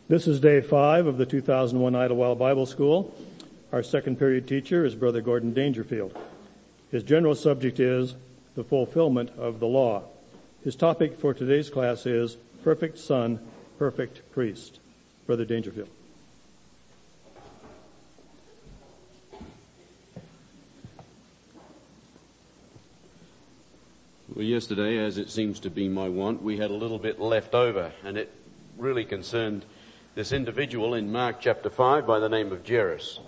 This is day 5 of the 2001 Idlewild Bible School. Our second period teacher is Brother Gordon Dangerfield. His general subject is the fulfillment of the law. His topic for today's class is Perfect Son, Perfect Priest. Brother Dangerfield. Well, yesterday, as it seems to be my wont, we had a little bit left over, and it really concerned this individual in Mark chapter 5 by the name of Jairus.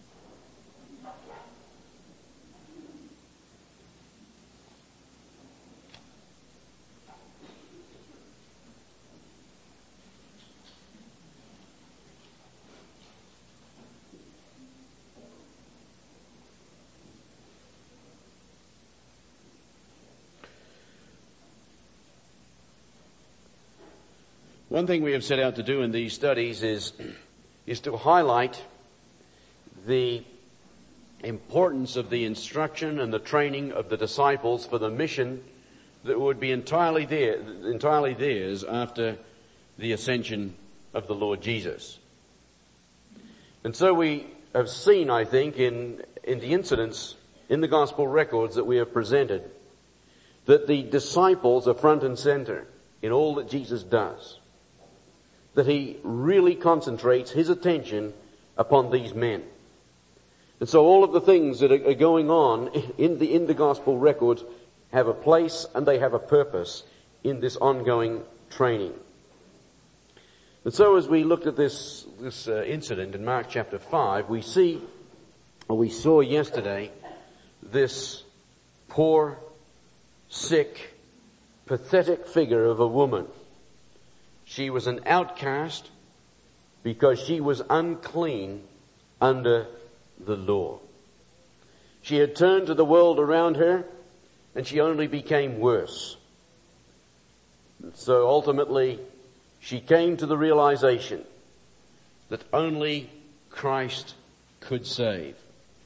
One thing we have set out to do in these studies is to highlight the importance of the instruction and the training of the disciples for the mission that would be entirely theirs after the ascension of the Lord Jesus. And so we have seen, I think, in the incidents in the gospel records that we have presented, that the disciples are front and center in all that Jesus does. That he really concentrates his attention upon these men. And so all of the things that are going on in the gospel records have a place and they have a purpose in this ongoing training. And so as we looked at this incident in Mark chapter 5, we saw yesterday this poor, sick, pathetic figure of a woman. She was an outcast because she was unclean under the law. She had turned to the world around her and she only became worse. And so ultimately she came to the realization that only Christ could save.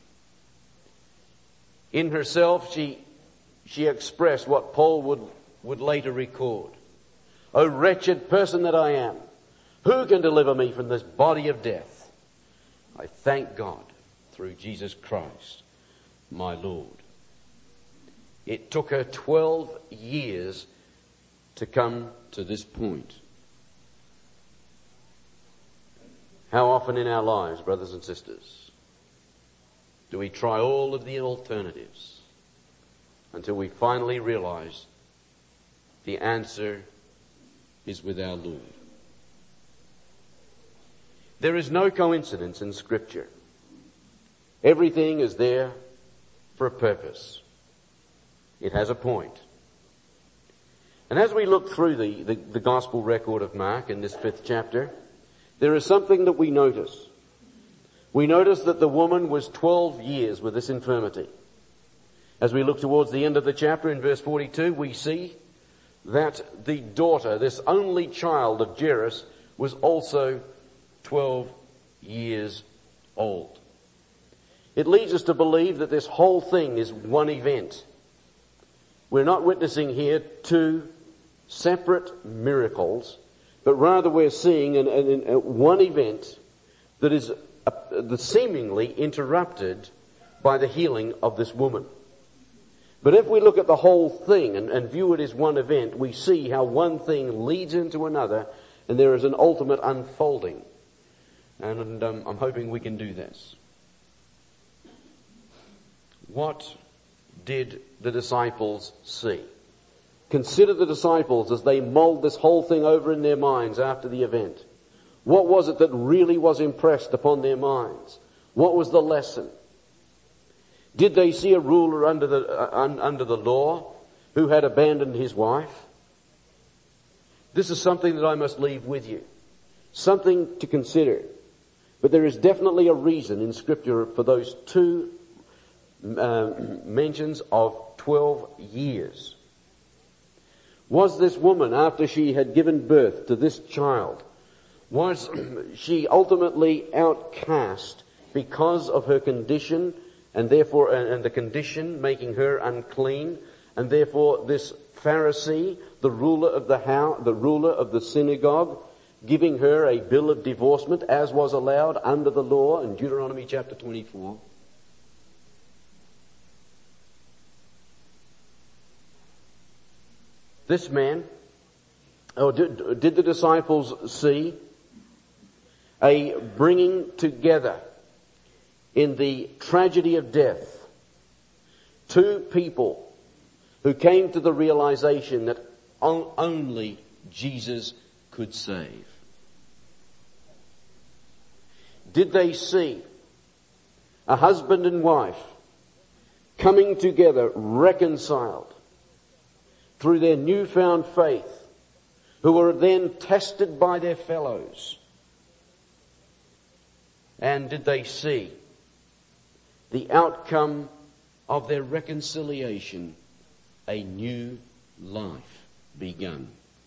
In herself she expressed what Paul would later record. O wretched person that I am, who can deliver me from this body of death? I thank God through Jesus Christ, my Lord. It took her 12 years to come to this point. How often in our lives, brothers and sisters, do we try all of the alternatives until we finally realize the answer is with our Lord. There is no coincidence in Scripture. Everything is there for a purpose. It has a point. And as we look through the gospel record of Mark in this 5th chapter, there is something that we notice. We notice that the woman was 12 years with this infirmity. As we look towards the end of the chapter in verse 42, we see that the daughter, this only child of Jairus, was also 12 years old. It leads us to believe that this whole thing is one event. We're not witnessing here two separate miracles, but rather we're seeing one event that is seemingly interrupted by the healing of this woman. But if we look at the whole thing and view it as one event, we see how one thing leads into another and there is an ultimate unfolding. And I'm hoping we can do this. What did the disciples see? Consider the disciples as they mulled this whole thing over in their minds after the event. What was it that really was impressed upon their minds? What was the lesson? Did they see a ruler under the law who had abandoned his wife? This is something that I must leave with you. Something to consider. But there is definitely a reason in Scripture for those two mentions of 12 years. Was this woman, after she had given birth to this child, was she ultimately outcast because of her condition, and therefore, and the condition making her unclean, and therefore this Pharisee, the ruler of the synagogue, giving her a bill of divorcement as was allowed under the law in Deuteronomy chapter 24. This man, did the disciples see a bringing together in the tragedy of death two people who came to the realization that only Jesus could save? Did they see a husband and wife coming together reconciled through their newfound faith, who were then tested by their fellows? And did they see the outcome of their reconciliation, a new life begun?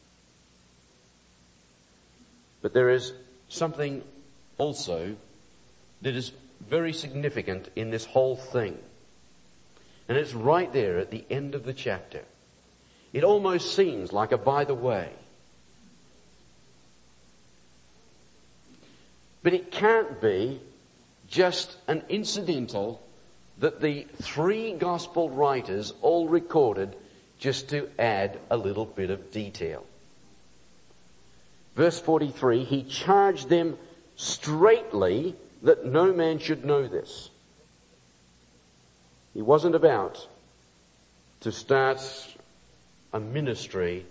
But there is something also that is very significant in this whole thing. And it's right there at the end of the chapter. It almost seems like a by the way. But it can't be just an incidental that the three gospel writers all recorded just to add a little bit of detail. Verse 43, he charged them straitly that no man should know this. He wasn't about to start a ministry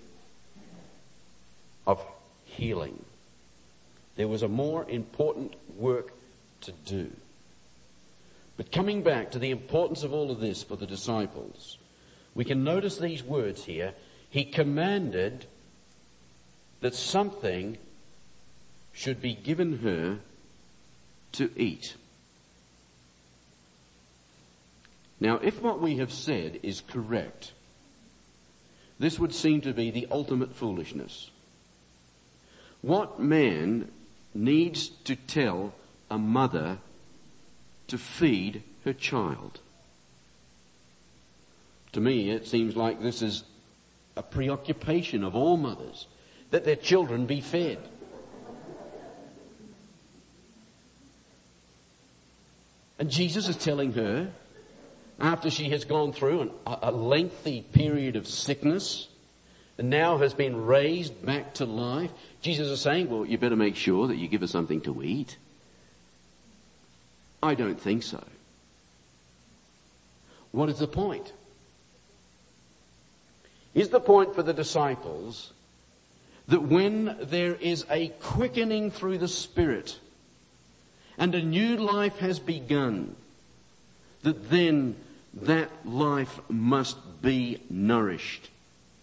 of healing. There was a more important work to do. But coming back to the importance of all of this for the disciples, we can notice these words here. He commanded that something should be given her to eat. Now, if what we have said is correct, this would seem to be the ultimate foolishness. What man needs to tell a mother to feed her child? To me, it seems like this is a preoccupation of all mothers, that their children be fed. And Jesus is telling her, after she has gone through a lengthy period of sickness and now has been raised back to life, Jesus is saying, well, you better make sure that you give her something to eat. I don't think so. What is the point? Is the point for the disciples that when there is a quickening through the Spirit and a new life has begun, that then that life must be nourished?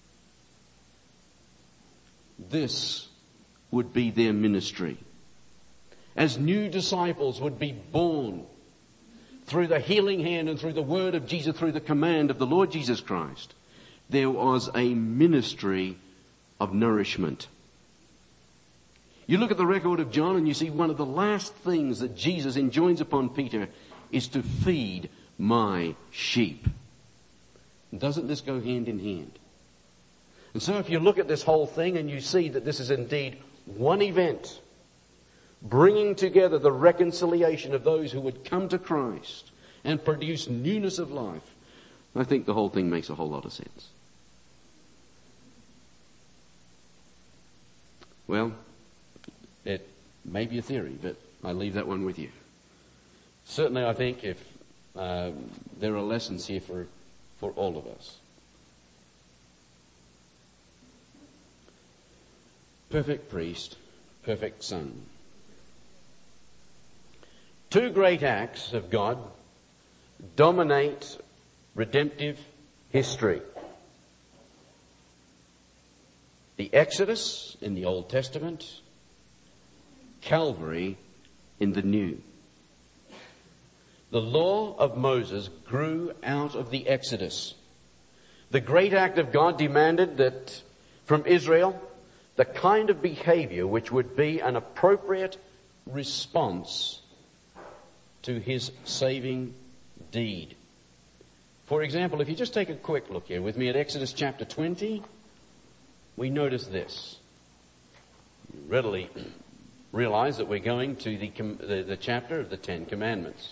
This would be their ministry. As new disciples would be born through the healing hand and through the word of Jesus, through the command of the Lord Jesus Christ, there was a ministry of nourishment. You look at the record of John and you see one of the last things that Jesus enjoins upon Peter is to feed my sheep. Doesn't this go hand in hand? And so if you look at this whole thing and you see that this is indeed one event, bringing together the reconciliation of those who would come to Christ and produce newness of life, I think the whole thing makes a whole lot of sense. Well, it may be a theory, but I leave that one with you. Certainly I think if there are lessons here for all of us. Perfect priest, perfect son. Two great acts of God dominate redemptive history. The Exodus in the Old Testament, Calvary in the New. The law of Moses grew out of the Exodus. The great act of God demanded that from Israel the kind of behavior which would be an appropriate response to his saving deed. For example, if you just take a quick look here with me at Exodus chapter 20, we notice this. readily realize that we're going to the chapter of the Ten Commandments.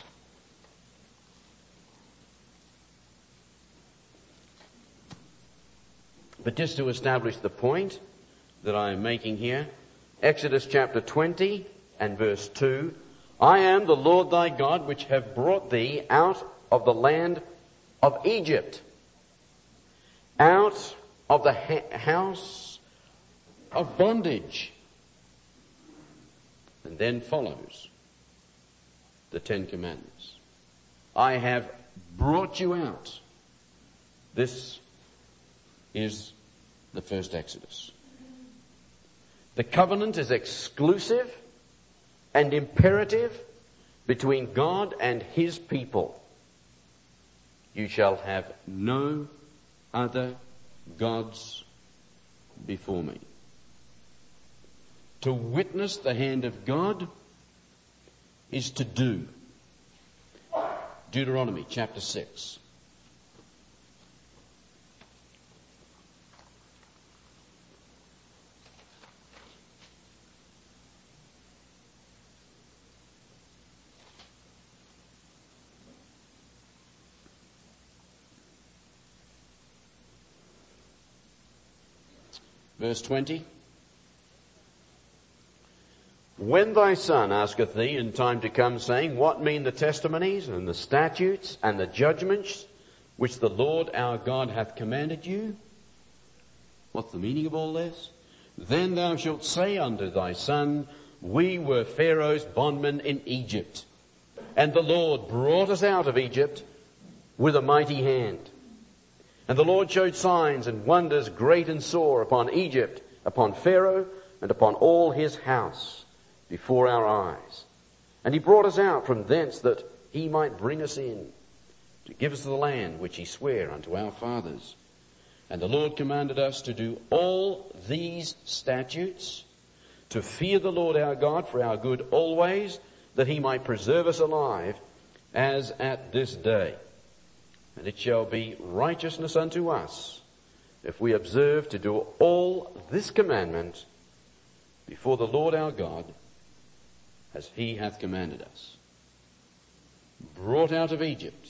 But just to establish the point that I am making here, Exodus chapter 20 and verse 2, I am the Lord thy God which have brought thee out of the land of Egypt, out of the house of bondage. And then follows the Ten Commandments. I have brought you out. This is the first Exodus. The covenant is exclusive and imperative between God and his people. You shall have no other gods before me. To witness the hand of God is to do. Deuteronomy chapter 6. Verse 20. When thy son asketh thee in time to come, saying, what mean the testimonies and the statutes and the judgments which the Lord our God hath commanded you? What's the meaning of all this? Then thou shalt say unto thy son, we were Pharaoh's bondmen in Egypt, and the Lord brought us out of Egypt with a mighty hand. And the Lord showed signs and wonders great and sore upon Egypt, upon Pharaoh, and upon all his house before our eyes. And he brought us out from thence that he might bring us in, to give us the land which he sware unto our fathers. And the Lord commanded us to do all these statutes, to fear the Lord our God for our good always, that he might preserve us alive, as at this day. And it shall be righteousness unto us, if we observe to do all this commandment before the Lord our God, as he hath commanded us. Brought out of Egypt,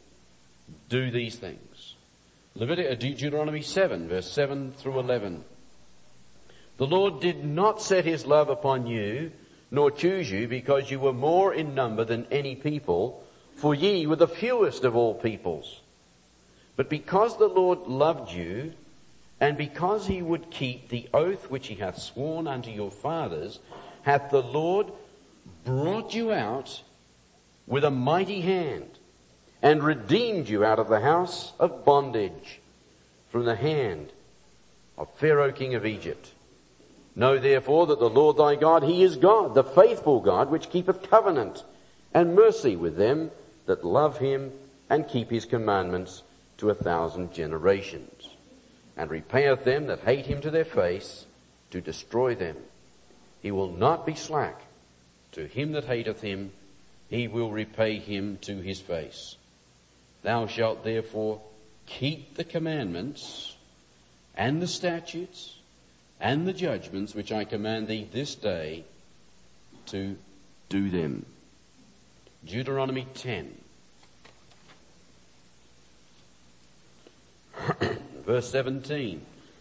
do these things. Deuteronomy 7, verse 7 through 11. The Lord did not set his love upon you, nor choose you, because you were more in number than any people, for ye were the fewest of all peoples. But because the Lord loved you, and because he would keep the oath which he hath sworn unto your fathers, hath the Lord brought you out with a mighty hand, and redeemed you out of the house of bondage, from the hand of Pharaoh king of Egypt. Know therefore that the Lord thy God, he is God, the faithful God, which keepeth covenant and mercy with them that love him and keep his commandments to 1,000 generations, and repayeth them that hate him to their face, to destroy them. He will not be slack to him that hateth him, he will repay him to his face. Thou shalt therefore keep the commandments and the statutes and the judgments which I command thee this day, to do them. Deuteronomy 10. Verse 17.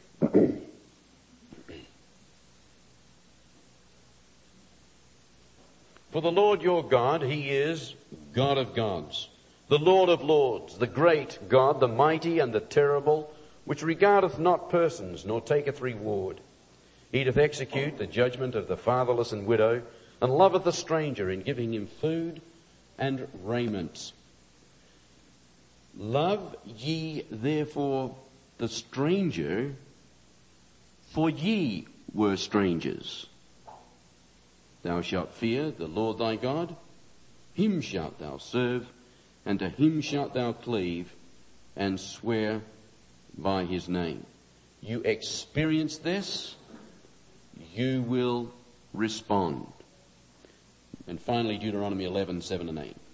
For the Lord your God, he is God of gods, the Lord of lords, the great God, the mighty and the terrible, which regardeth not persons, nor taketh reward. He doth execute the judgment of the fatherless and widow, and loveth the stranger in giving him food and raiment. Love ye therefore the stranger, for ye were strangers. Thou shalt fear the Lord thy God, him shalt thou serve, and to him shalt thou cleave, and swear by his name. You experience this, you will respond. And finally, Deuteronomy 11, 7 and 8.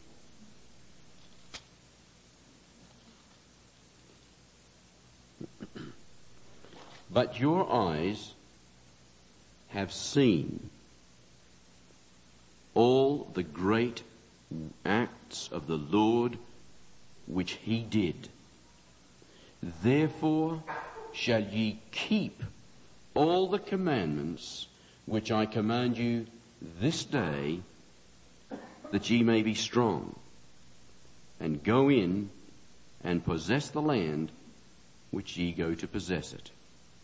But your eyes have seen all the great acts of the Lord which he did. Therefore shall ye keep all the commandments which I command you this day, that ye may be strong, and go in and possess the land which ye go to possess it.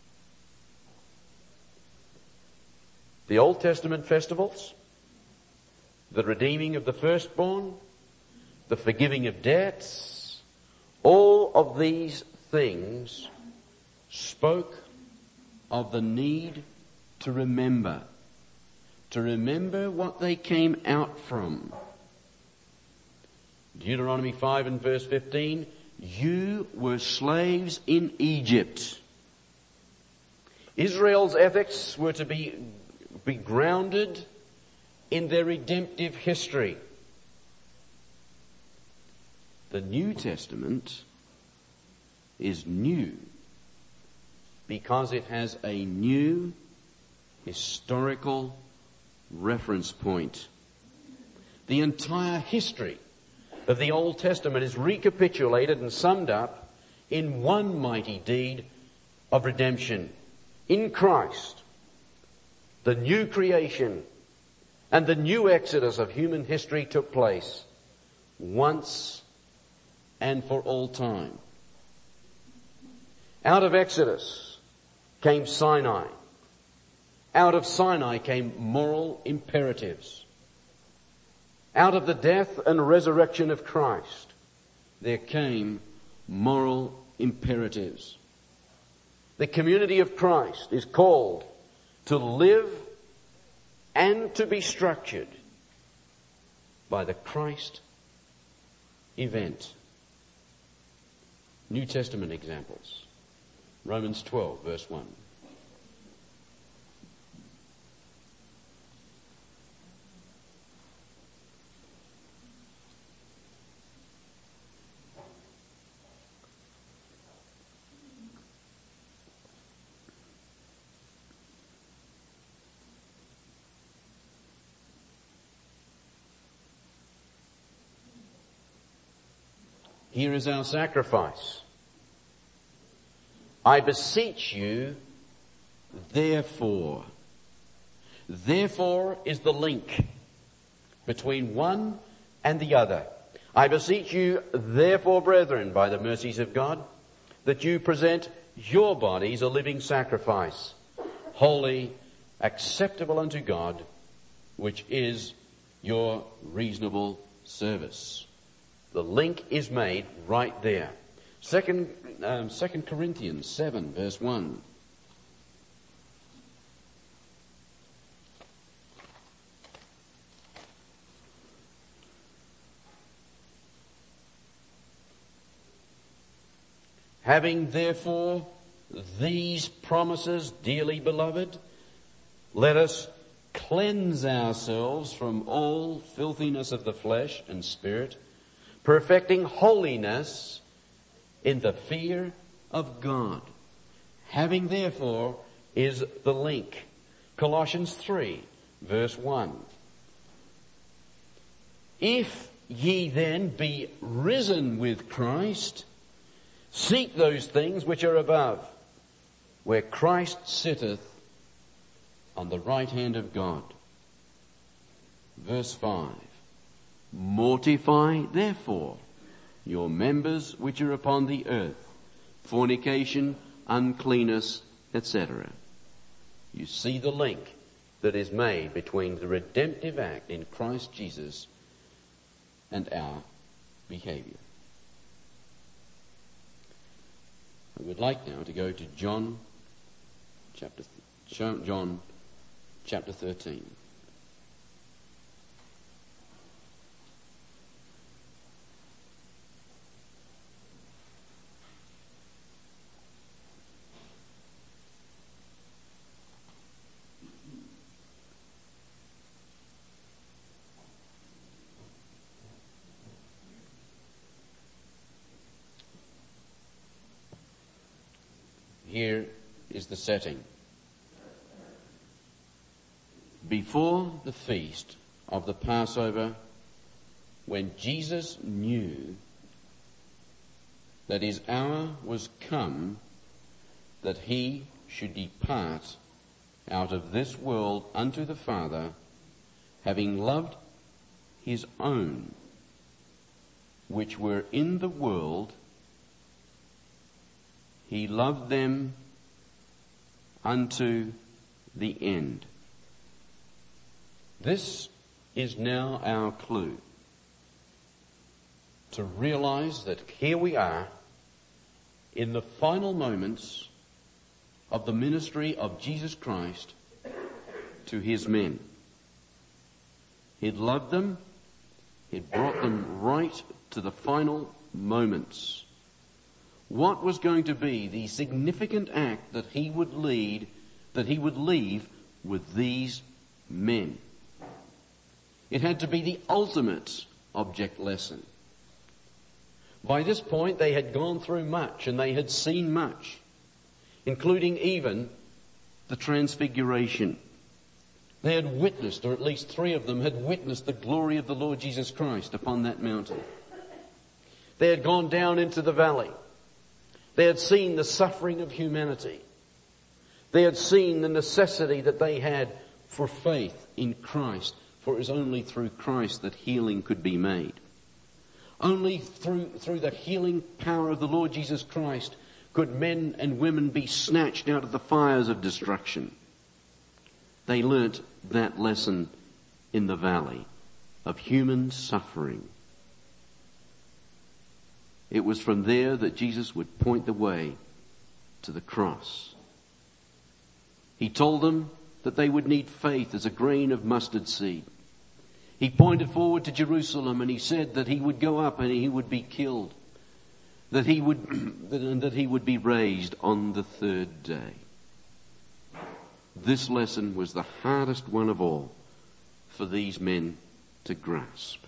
The Old Testament festivals, the redeeming of the firstborn, the forgiving of debts, all of these things spoke of the need to remember what they came out from. Deuteronomy 5 and verse 15, you were slaves in Egypt. Israel's ethics were to be grounded in their redemptive history. The New Testament is new because it has a new historical reference point. The entire history of the Old Testament is recapitulated and summed up in one mighty deed of redemption. In Christ, the new creation and the new exodus of human history took place once and for all time. Out of Exodus came Sinai. Out of Sinai came moral imperatives. Out of the death and resurrection of Christ, there came moral imperatives. The community of Christ is called to live and to be structured by the Christ event. New Testament examples. Romans 12, verse 1. Here is our sacrifice. I beseech you, therefore. Therefore is the link between one and the other. I beseech you, therefore, brethren, by the mercies of God, that you present your bodies a living sacrifice, holy, acceptable unto God, which is your reasonable service. The link is made right there. Second Corinthians 7, verse 1. Having therefore these promises, dearly beloved, let us cleanse ourselves from all filthiness of the flesh and spirit, perfecting holiness in the fear of God. Having therefore is the link. Colossians 3, verse 1. If ye then be risen with Christ, seek those things which are above, where Christ sitteth on the right hand of God. Verse 5. Mortify therefore your members which are upon the earth, fornication, uncleanness, etc. You see the link that is made between the redemptive act in Christ Jesus and our behavior. I would like now to go to John chapter 13. Here is the setting. before the feast of the Passover, when Jesus knew that his hour was come, that he should depart out of this world unto the Father, having loved his own which were in the world, he loved them unto the end. This is now our clue to realize that here we are in the final moments of the ministry of Jesus Christ to his men. He'd loved them. He'd brought them right to the final moments. What was going to be the significant act that he would leave with these men? It had to be the ultimate object lesson. By this point, they had gone through much and they had seen much, including even the transfiguration. They had witnessed, or at least 3 of them had witnessed, the glory of the Lord Jesus Christ upon that mountain. They had gone down into the valley. They had seen the suffering of humanity. They had seen the necessity that they had for faith in Christ, for it was only through Christ that healing could be made. Only through the healing power of the Lord Jesus Christ could men and women be snatched out of the fires of destruction. They learnt that lesson in the valley of human suffering. It was from there that Jesus would point the way to the cross. He told them that they would need faith as a grain of mustard seed. He pointed forward to Jerusalem and he said that he would go up and he would be killed, that he would be raised on the 3rd day. This lesson was the hardest one of all for these men to grasp.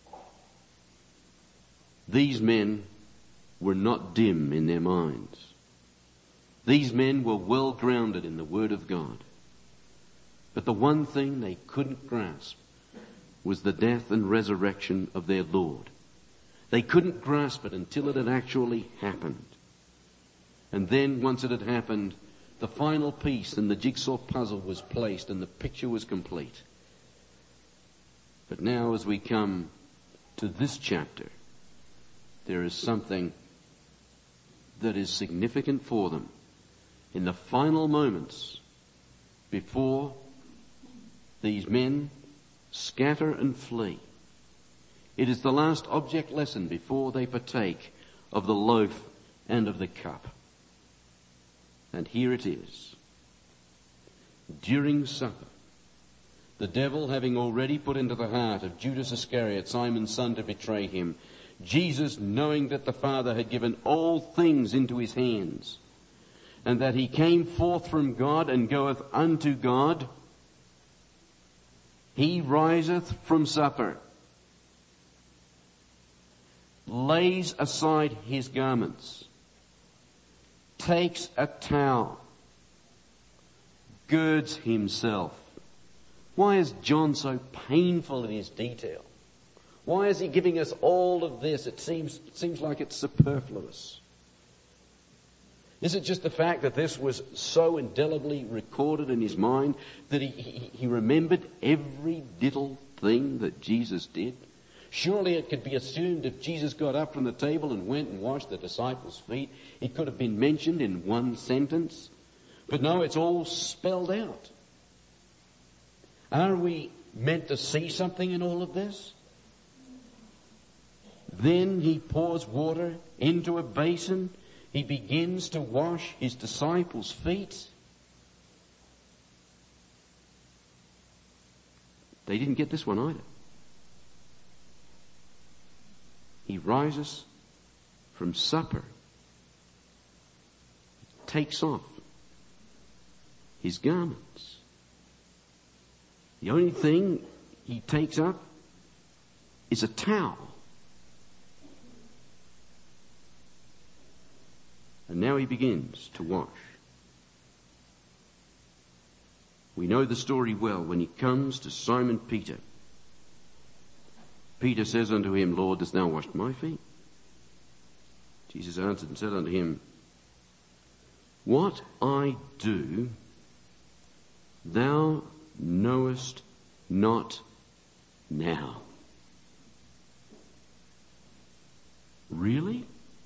These men were not dim in their minds. These men were well grounded in the Word of God. But the one thing they couldn't grasp was the death and resurrection of their Lord. They couldn't grasp it until it had actually happened. And then once it had happened, the final piece in the jigsaw puzzle was placed and the picture was complete. But now as we come to this chapter, there is something that is significant for them. In the final moments before these men scatter and flee, it is the last object lesson before they partake of the loaf and of the cup. And here it is. During supper, the devil having already put into the heart of Judas Iscariot, Simon's son, to betray him, Jesus, knowing that the Father had given all things into his hands, and that he came forth from God and goeth unto God, he riseth from supper, lays aside his garments, takes a towel, girds himself. Why is John so painful in his detail? Why is he giving us all of this? It seems like it's superfluous. Is it just the fact that this was so indelibly recorded in his mind that he remembered every little thing that Jesus did? Surely it could be assumed if Jesus got up from the table and went and washed the disciples' feet, it could have been mentioned in one sentence. But no, it's all spelled out. Are we meant to see something in all of this? Then he pours water into a basin. He begins to wash his disciples' feet. They didn't get this one either. He rises from supper, takes off his garments. The only thing he takes up is a towel. And now he begins to wash. We know the story well. When he comes to Simon Peter, Peter says unto him, Lord, dost thou wash my feet? Jesus answered and said unto him, What I do, thou knowest not now. Really?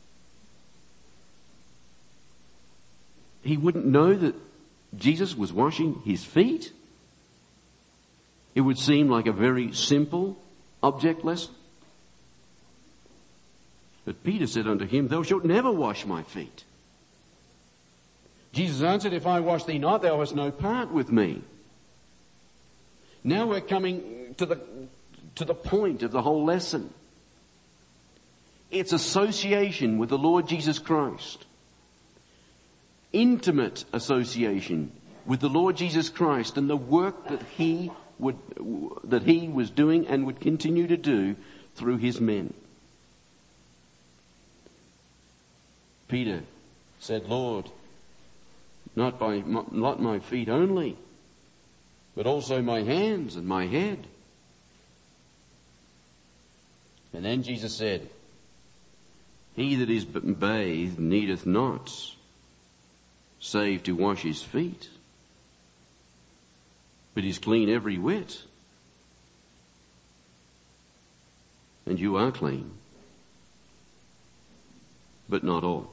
He wouldn't know that Jesus was washing his feet? It would seem like a very simple object lesson. But Peter said unto him, Thou shalt never wash my feet. Jesus answered, If I wash thee not, thou hast no part with me. Now we're coming to the point of the whole lesson. It's association with the Lord Jesus Christ. Intimate association with the Lord Jesus Christ and the work that he was doing and would continue to do through his men. Peter said, Lord, not my feet only, but also my hands and my head. And then Jesus said, He that is bathed needeth not, save to wash his feet, but is clean every whit. And you are clean, but not all.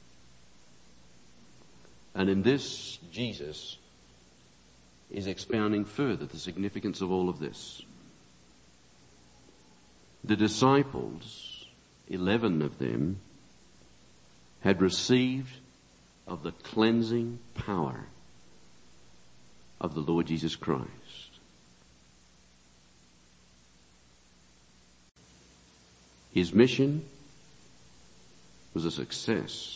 And in this, Jesus is expounding further the significance of all of this. The disciples, 11 of them, had received of the cleansing power of the Lord Jesus Christ. His mission was a success.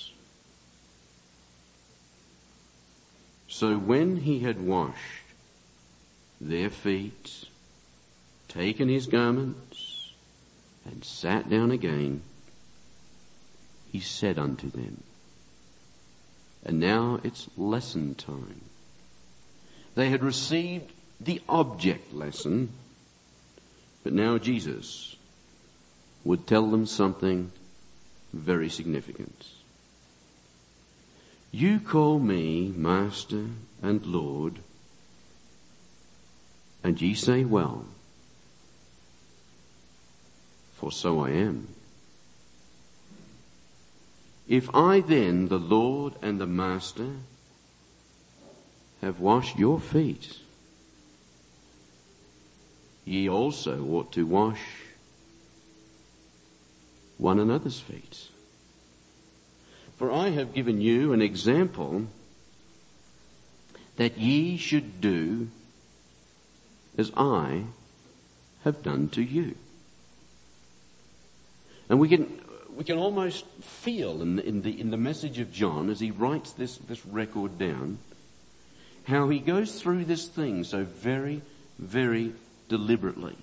So when he had washed their feet, taken his garments, and sat down again, he said unto them, and now it's lesson time. They had received the object lesson, but now Jesus would tell them something very significant. You call me Master and Lord, and ye say, well, for so I am. If I then, the Lord and the Master, have washed your feet, ye also ought to wash one another's feet. For I have given you an example that ye should do as I have done to you. And we can almost feel in the message of John as he writes this record down, how he goes through this thing so very, very deliberately.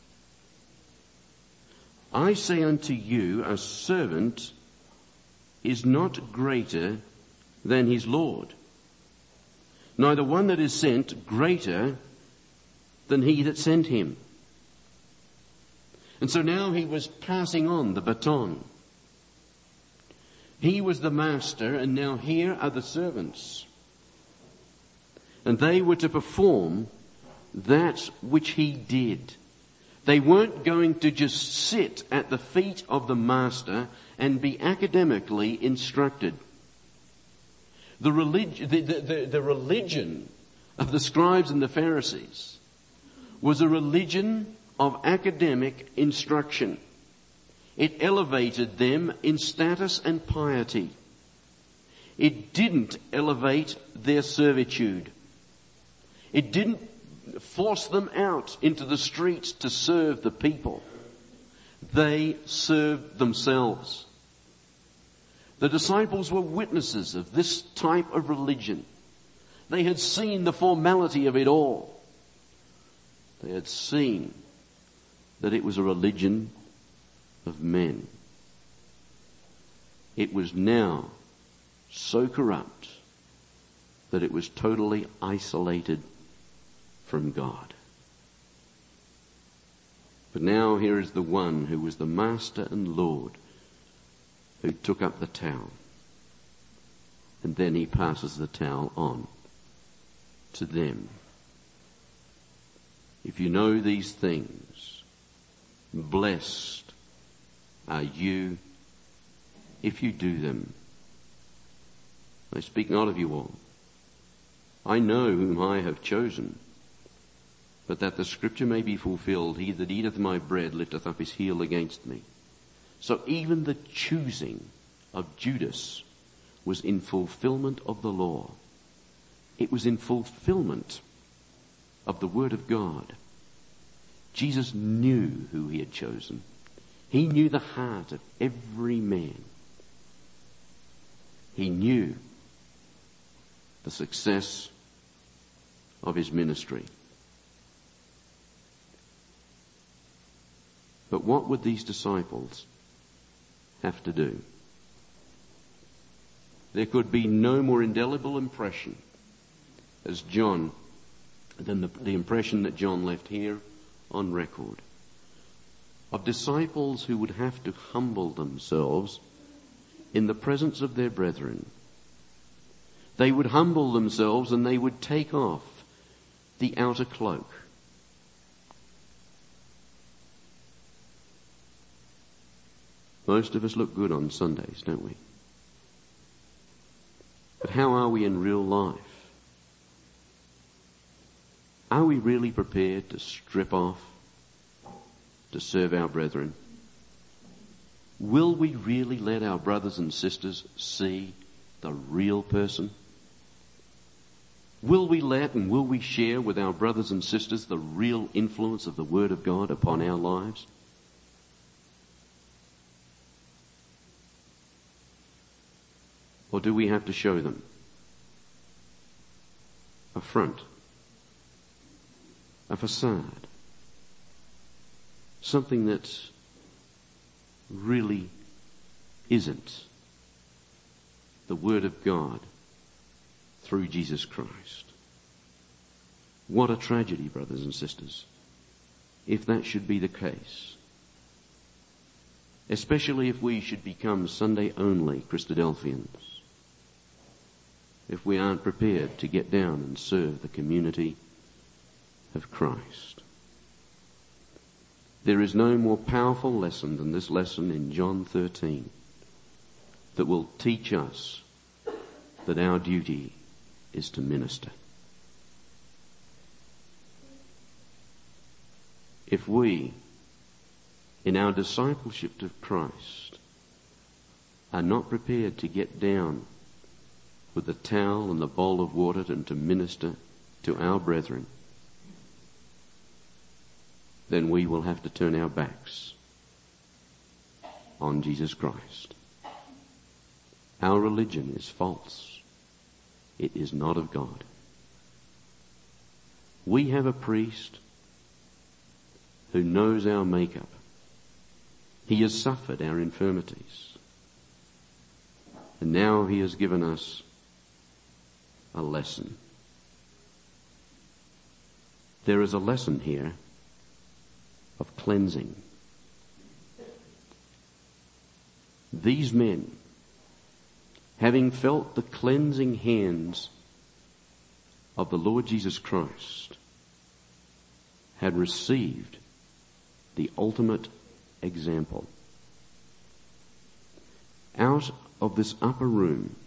I say unto you, a servant is not greater than his Lord, neither one that is sent greater than he that sent him. And so now he was passing on the baton. He was the master, and now here are the servants. And they were to perform that which he did. They weren't going to just sit at the feet of the master and be academically instructed. The religion of the scribes and the Pharisees was a religion of academic instruction. It elevated them in status and piety. It didn't elevate their servitude. It didn't force them out into the streets to serve the people. They served themselves. The disciples were witnesses of this type of religion. They had seen the formality of it all. They had seen that it was a religion of men. It was now so corrupt that it was totally isolated from God. But now here is the one who was the Master and Lord who took up the towel. And then he passes the towel on to them. If you know these things, blessed are you if you do them. I speak not of you all. I know whom I have chosen, but that the scripture may be fulfilled, he that eateth my bread lifteth up his heel against me. So even the choosing of Judas was in fulfillment of the law. It was in fulfillment of the word of God. Jesus knew who he had chosen. He knew the heart of every man. He knew the success of his ministry. But what would these disciples have to do? There could be no more indelible impression as John than the impression that John left here on record of disciples who would have to humble themselves in the presence of their brethren. They would humble themselves and they would take off the outer cloak. Most of us look good on Sundays, don't we? But how are we in real life? Are we really prepared to strip off to serve our brethren? Will we really let our brothers and sisters see the real person? Will we let and will we share with our brothers and sisters the real influence of the Word of God upon our lives? Or do we have to show them a front, a facade, something that really isn't the Word of God through Jesus Christ? What a tragedy, brothers and sisters, if that should be the case. Especially if we should become Sunday-only Christadelphians. If we aren't prepared to get down and serve the community of Christ. There is no more powerful lesson than this lesson in John 13 that will teach us that our duty is to minister. If we, in our discipleship of Christ, are not prepared to get down with the towel and the bowl of water and to minister to our brethren, then we will have to turn our backs on Jesus Christ. Our religion is false. It is not of God. We have a priest who knows our makeup. He has suffered our infirmities. And now he has given us a lesson. There is a lesson here of cleansing. These men, having felt the cleansing hands of the Lord Jesus Christ, had received the ultimate example. Out of this upper room,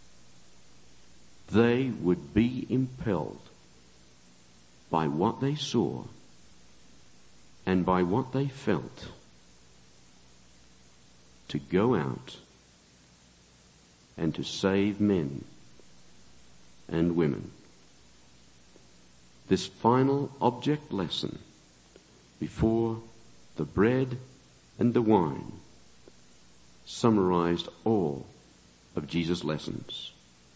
they would be impelled by what they saw and by what they felt to go out and to save men and women. This final object lesson before the bread and the wine summarized all of Jesus' lessons.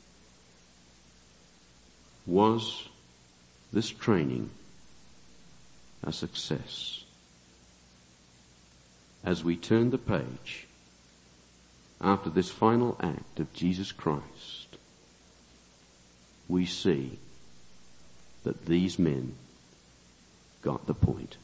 Was this training a success? As we turn the page after this final act of Jesus Christ, we see that these men got the point.